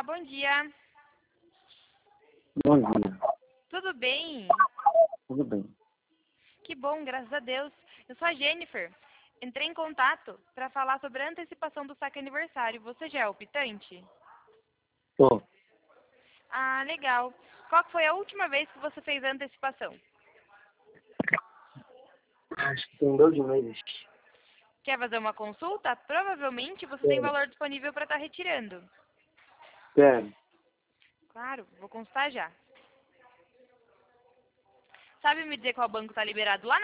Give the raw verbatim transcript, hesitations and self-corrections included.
Olá, bom dia. Bom dia, Tudo bem? tudo bem? Que bom, graças a Deus. Eu sou a Jennifer. Entrei em contato para falar sobre a antecipação do saque aniversário. Você já é optante? Tô. Ah, legal. Qual que foi a última vez que você fez a antecipação? Acho que tem dois meses. Quer fazer uma consulta? Provavelmente você tem Quero, valor disponível para estar retirando. quero. Claro, vou consultar já. Sabe me dizer qual banco está liberado lá